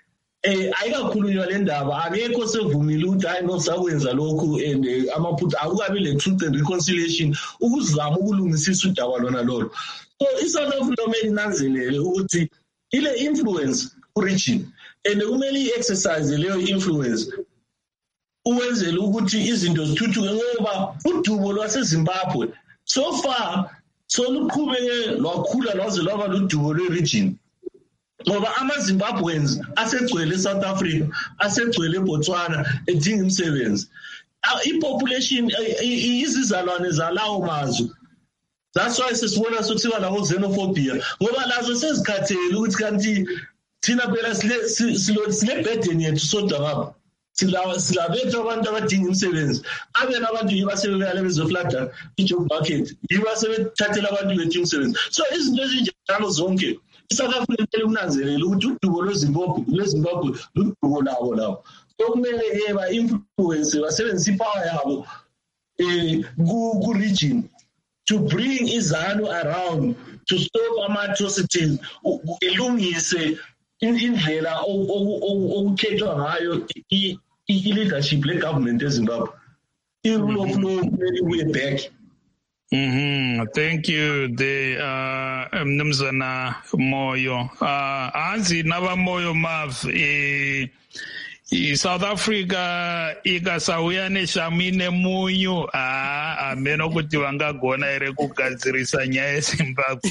ayikakhulunywa le ndaba akekho sevumile ukuthi hayi nosakwenza lokhu and amaphutha akukabi le truth and reconciliation ukuzama ukulungisisa udaba lona lolo. So iSouth Africa kumele inanzelele ukuthi ile influence ku-region and kumele i-exercise leyo influence ukwenzela ukuthi izinto zithuthuke, ngoba udubo lwaseZimbabwe so far soluqhubeke lwakhula lwaze lwaba ludubo lwe-region, ngoba ama-Zimbabweans asegcwele eSouth Africa, asegcwele eBotswana edinga imisebenzi. I-population izizalwane zalawo mazwe, that's why sesibona sokusiba labo xenophobia, ngoba lazo sezikhathele ukuthi kanti thina phela sile burden yethu sodwa ngapha, silabethu abantu abadinga imisebenzi, abena abantu yiba sebeyale bezoflada i-job market, yiba sebethathela abantu bethu imisebenzi. So izinto ezinjalo zonke iSouth Africa kumele kunanzelele ukuthi udubo lweZimbabwe ludubo labo. So kumele ba-influence basebenzise ipower yabo ku-region to bring iZANU around to stop ama-atrocities, ilungise indlela okukhethwa ngayo i-leadership le-government eZimbabwe. I-rule of law kumele ibuye back. Thank you, Mnumzana Moyo. Anzi nava Moyo Mav, South Africa ikasauya neshamine munyu ameno kuti vangagona ere kugadzirisa nyaya yeZimbabwe.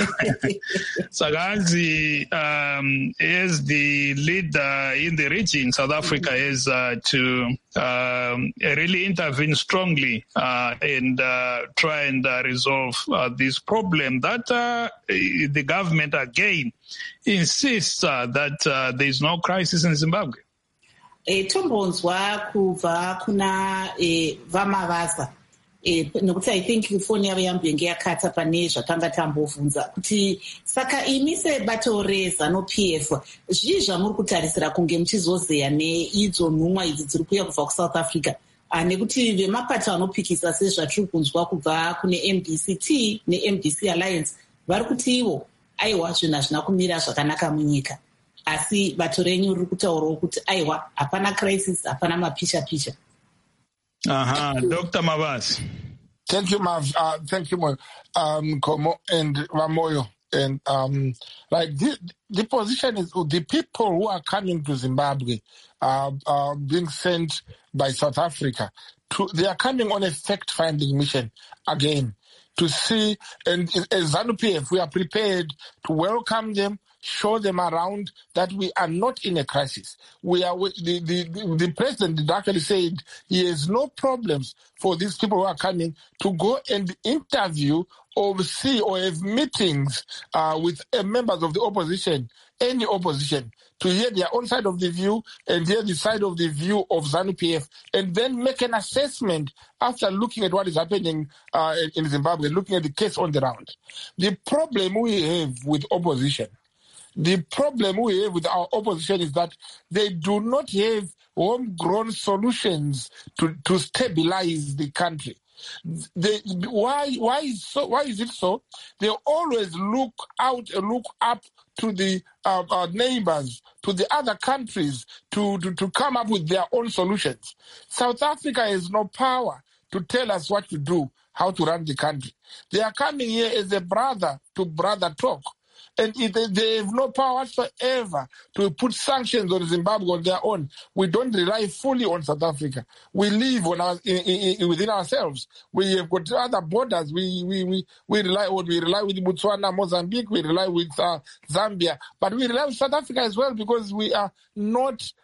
Saka hanzi as the leader in the region, South Africa has to really intervene strongly and try and resolve this problem that the government again insists that there is no crisis in Zimbabwe. Tombonzwa kubva kuna vamavasa nokuti I think foni yavo yambenge yakata pane zvakanga tambovunza kuti saka imi sebato reZANU-PF zvii zvamuri kutarisira kunge muchizozeya neidzo nhumwa idzi dziri kuuya kubva kuSouth Africa, nekuti vemapato anopikisa sezvatiri kunzwa kubva kune MDC-T neMDC Alliance vari kuti ivo aiwa zvinhu hazvina kumira zvakanaka munyika, asi bato renyu riri kutaurawo kuti aiwa hapana crisis, hapana mapisha-pisha. Dr. Mavasi. Thank you, Mav. Thank you, Komo and Vamoyo. And like the position is the people who are coming to Zimbabwe are being sent by South Africa. They are coming on a fact-finding mission again to see, and as ZANU-PF, we are prepared to welcome them, show them around that we are not in a crisis. We are the president actually said he has no problems for these people who are coming to go and interview or see or have meetings with members of the opposition, any opposition, to hear their own side of the view and hear the side of the view of ZANU-PF, and then make an assessment after looking at what is happening in Zimbabwe, looking at the case on the ground. The problem we have with opposition, the problem we have with our opposition is that they do not have homegrown solutions to stabilize the country. Why is it so? They always look up to the neighbors, to the other countries to come up with their own solutions. South Africa has no power to tell us what to do, how to run the country. They are coming here as a brother to brother talk. And they have no power whatsoever to put sanctions on Zimbabwe on their own. We don't rely fully on South Africa. We live on within ourselves. We have got other borders. We rely with Botswana, Mozambique. We rely with Zambia, but we rely with South Africa as well because we are not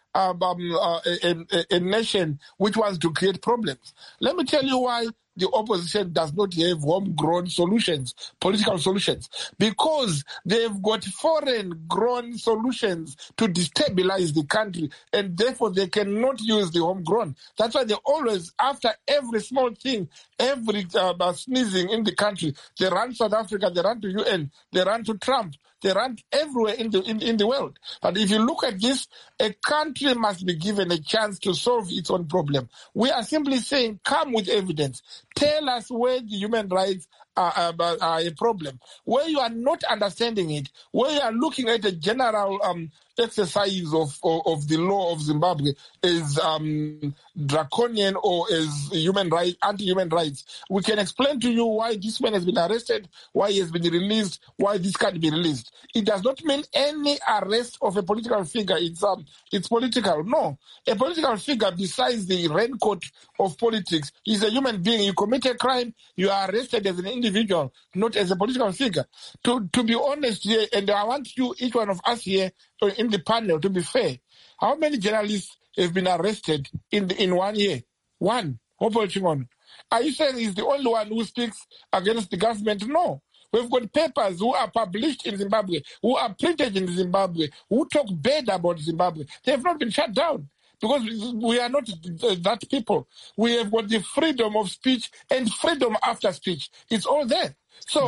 a nation which wants to create problems. Let me tell you why the opposition does not have homegrown solutions, political solutions, because they've got foreign-grown solutions to destabilize the country, and therefore they cannot use the homegrown. That's why they always, after every small thing, every sneezing in the country, they run South Africa, they run to UN, they run to Trump. They run everywhere in the world. But if you look at this, a country must be given a chance to solve its own problem. We are simply saying, come with evidence. Tell us where the human rights a problem. Where you are not understanding it, where you are looking at a general exercise of the law of Zimbabwe is draconian or is anti-human rights, we can explain to you why this man has been arrested, why he has been released, why this can't be released. It does not mean any arrest of a political figure. It's political. No, a political figure, besides the raincoat of politics, is a human being. You commit a crime, you are arrested as an individual, not as a political figure. To be honest here, and I want you, each one of us here in the panel, to be fair, how many journalists have been arrested in 1 year? One. Are you saying he's the only one who speaks against the government? No. We've got papers who are published in Zimbabwe, who are printed in Zimbabwe, who talk bad about Zimbabwe. They have not been shut down because we are not that people. We have got the freedom of speech and freedom after speech. It's all there. So,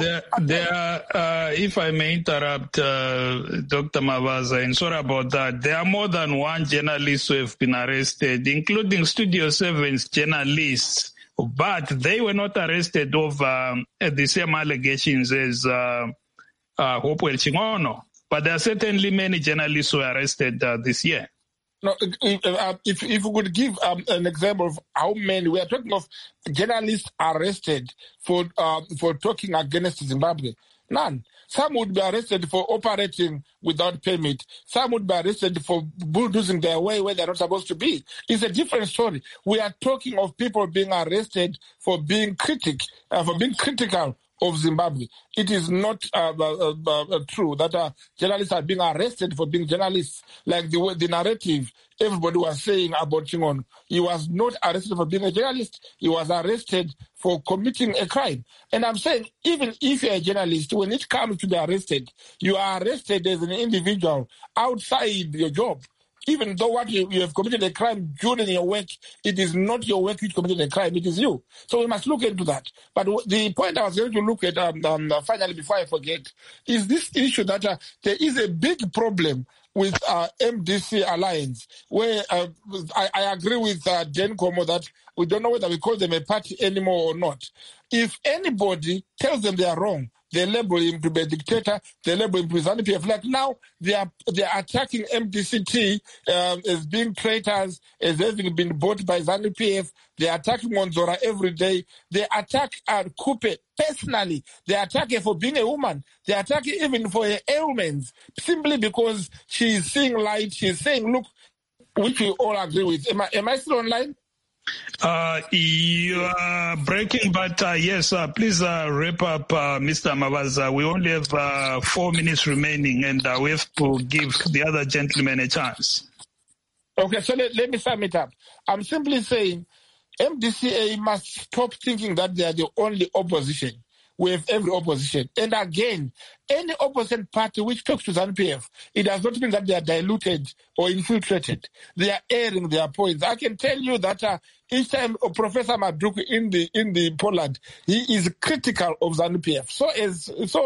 if I may interrupt, Dr. Mavaza, and sorry about that, there are more than one journalist who have been arrested, including Studio 7's journalists. But they were not arrested over the same allegations as Hopewell Chingono. But there are certainly many journalists who were arrested this year. No, if we could give an example of how many, we are talking of journalists arrested for talking against Zimbabwe. None. Some would be arrested for operating without permit. Some would be arrested for bulldozing their way where they're not supposed to be. It's a different story. We are talking of people being arrested for being critical of Zimbabwe. It is not true that journalists are being arrested for being journalists. Like the narrative everybody was saying about Chingono. He was not arrested for being a journalist. He was arrested for committing a crime. And I'm saying, even if you're a journalist, when it comes to be arrested, you are arrested as an individual outside your job. Even though what you have committed a crime during your work, it is not your work which committed a crime, it is you. So we must look into that. But the point I was going to look at, finally, before I forget, is this issue that there is a big problem with MDC Alliance, where I agree with Dan Como that we don't know whether we call them a party anymore or not. If anybody tells them they are wrong, they label him to be a dictator, they label him to be ZANU-PF. Like now, they are attacking MDCT as being traitors, as having been bought by ZANU-PF. They are attacking Monzora every day. They attack Kupe personally. They attack her for being a woman. They attack her even for her ailments, simply because she is seeing light. She is saying, look, which we all agree with. Am I still online? You are breaking, but yes, please wrap up, Mr. Mavaza. We only have 4 minutes remaining, and we have to give the other gentleman a chance. Okay, so let me sum it up. I'm simply saying MDCA must stop thinking that they are the only opposition. We have every opposition. And again, any opposition party which talks to ZANU-PF, it does not mean that they are diluted or infiltrated. They are airing their points. I can tell you that each time Professor Maduku in the Poland, he is critical of ZANU-PF. So is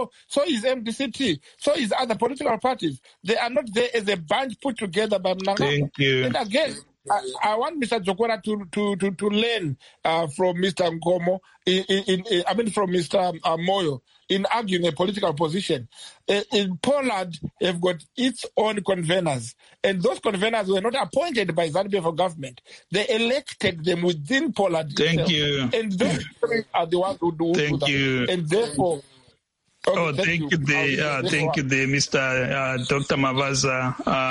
MDCT. So is other political parties. They are not there as a bunch put together by Mnangagwa. Thank you. And again, I want Mr. Jokora to learn from Mr. Nkomo, from Mr. Moyo, in arguing a political position. In Poland, they've got its own conveners, and those conveners were not appointed by ZANU-PF government. They elected them within Poland. Thank itself. you. And those are the ones who do Thank that. you. And therefore... Okay, thank you, Mr. Dr. Mavaza.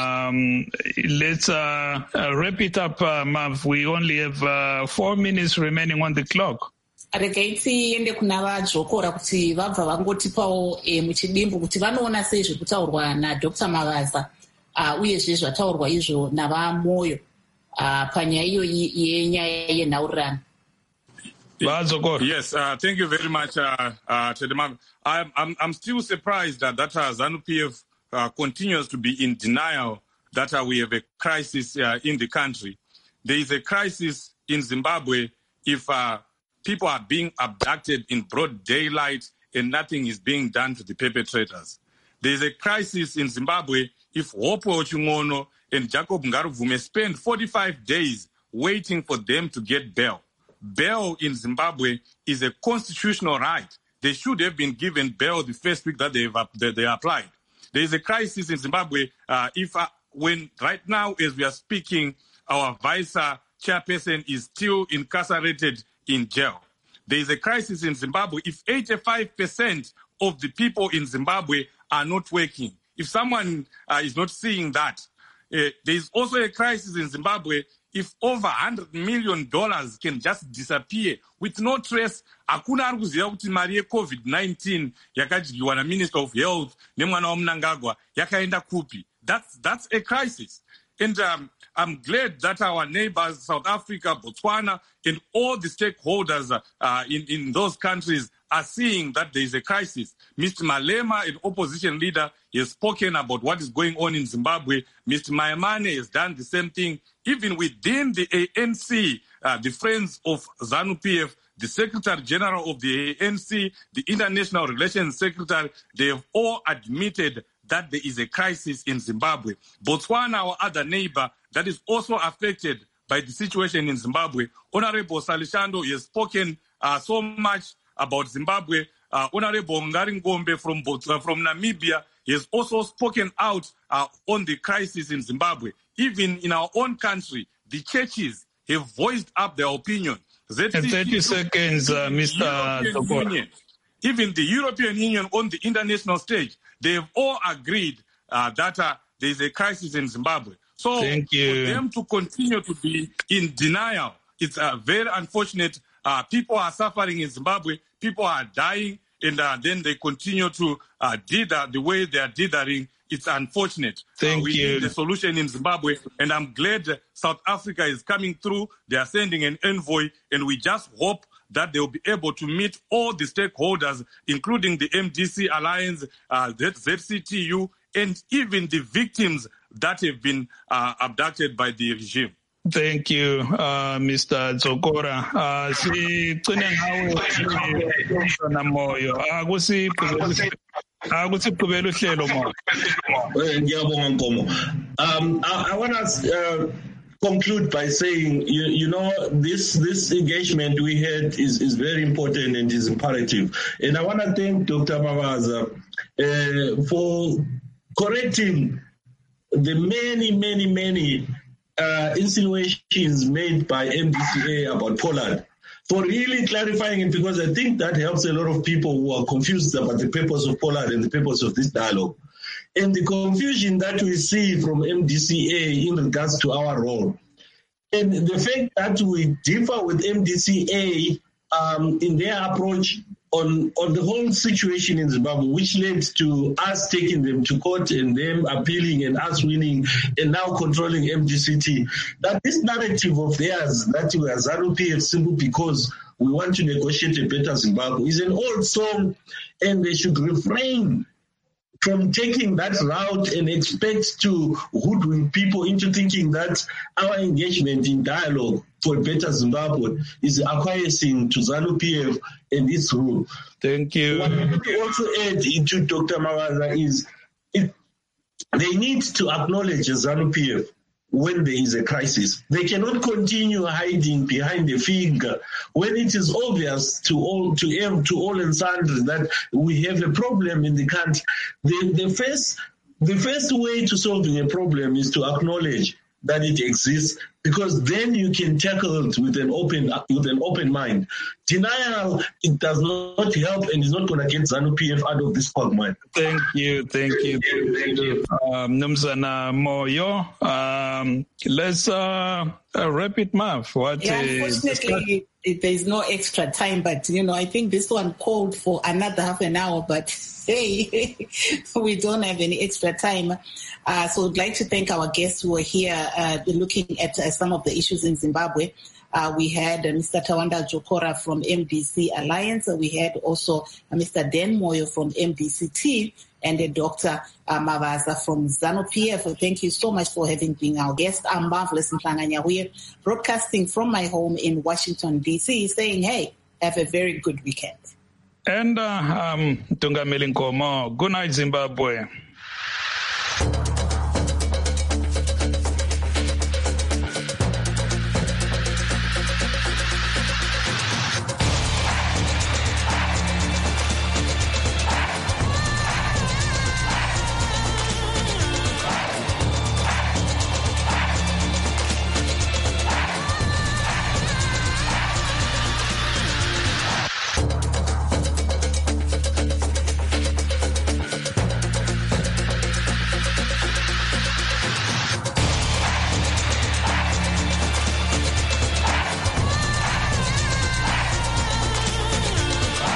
Let's wrap it up, Mav. We only have 4 minutes remaining on the clock. Regai tiende kuna vadzvokora kuti vabva vangotipawo muchidimbu kuti vanoona sei zvekutaurwa naDr. Mavaza uyezve zvataurwa izvo navamoyo panyaya iyoyi yenyaya yenhaurirano. Yes, thank you very much, Tedemav. I'm still surprised that ZANU-PF continues to be in denial that we have a crisis in the country. There is a crisis in Zimbabwe if people are being abducted in broad daylight and nothing is being done to the perpetrators. There is a crisis in Zimbabwe if Hopewell Chingono and Jacob Ngaruvume spend 45 days waiting for them to get bail. Bail in Zimbabwe is a constitutional right. they should have been given bail the first week that they applied. There is a crisis in Zimbabwe. When right now, as we are speaking, our vice chairperson is still incarcerated in jail. There is a crisis in Zimbabwe. If 85% of the people in Zimbabwe are not working, if someone is not seeing that, there is also a crisis in Zimbabwe. If over $100 million can just disappear with no trace, hakuna ari kuziva kuti mari yeCovid-19 yakadyiwa naMinister of Health nemwana waMnangagwa yakaenda kupi. That's a crisis. And I'm glad that our neighbors, South Africa, Botswana, and all the stakeholders in those countries are seeing that there is a crisis. Mr. Malema, an opposition leader, has spoken about what is going on in Zimbabwe. Mr. Maimane has done the same thing. Even within the ANC, the Friends of ZANU-PF, the Secretary General of the ANC, the International Relations Secretary, they have all admitted that there is a crisis in Zimbabwe. Botswana, our other neighbor, that is also affected by the situation in Zimbabwe. Honorable Salishando has spoken so much about Zimbabwe. Honorable Ngaringombe from Namibia has also spoken out on the crisis in Zimbabwe. Even in our own country, the churches have voiced up their opinion. 30 seconds, Mr. Tokora. Even the European Union on the international stage, they have all agreed that there is a crisis in Zimbabwe. So for them to continue to be in denial, it's very unfortunate. People are suffering in Zimbabwe. People are dying, and then they continue to dither the way they are dithering. It's unfortunate. We need a solution in Zimbabwe, and I'm glad South Africa is coming through. They are sending an envoy, and we just hope that they will be able to meet all the stakeholders, including the MDC Alliance, ZCTU, and even the victims that have been abducted by the regime. Thank you, Mr. Tsokora. I want to conclude by saying, you know, this engagement we had is very important and is imperative. And I want to thank Dr. Mavaza for correcting the many insinuations made by MDCA about Pollard, for really clarifying it, because I think that helps a lot of people who are confused about the purpose of Pollard and the purpose of this dialogue. And the confusion that we see from MDCA in regards to our role. And the fact that we differ with MDCA in their approach on the whole situation in Zimbabwe, which led to us taking them to court and them appealing and us winning and now controlling MDCT. That this narrative of theirs that we are ZANU-PF simply because we want to negotiate a better Zimbabwe is an old song, and they should refrain from taking that route and expect to hoodwink people into thinking that our engagement in dialogue for a better Zimbabwe is acquiescing to ZANU-PF and its rule. Thank you. What we also add into Dr. Mavaza is they need to acknowledge ZANU-PF when there is a crisis. They cannot continue hiding behind the finger when it is obvious to all and sundry that we have a problem in the country. The first way to solving a problem is to acknowledge that it exists, because then you can tackle it with an open mind. Denial, it does not help and is not going to get ZANU-PF out of this quagmire. Thank you. Nomzana Moyo, let's wrap it, Mav. Unfortunately, there's no extra time, but I think this one called for another half an hour, but hey, we don't have any extra time. So I'd like to thank our guests who were here looking at some of the issues in Zimbabwe. We had Mr. Tawanda Jokora from MDC Alliance. We had also Mr. Dan Moyo from MDCT and Dr. Mavaza from ZANU-PF. Thank you so much for having been our guest. I'm Marvelous Mhlanga-Nyahuye, broadcasting from my home in Washington, D.C., saying, hey, have a very good weekend. And Tungameli Nkomo, good night, Zimbabwe.